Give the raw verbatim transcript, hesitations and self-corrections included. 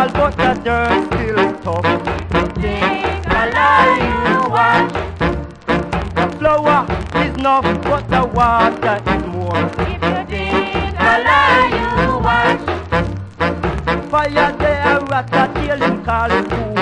tall, but the dirt still tough. Think a lie you watch. The flower is enough, but the water is more. If you think a lie you watch. Fire there, rat a tail him call it cool.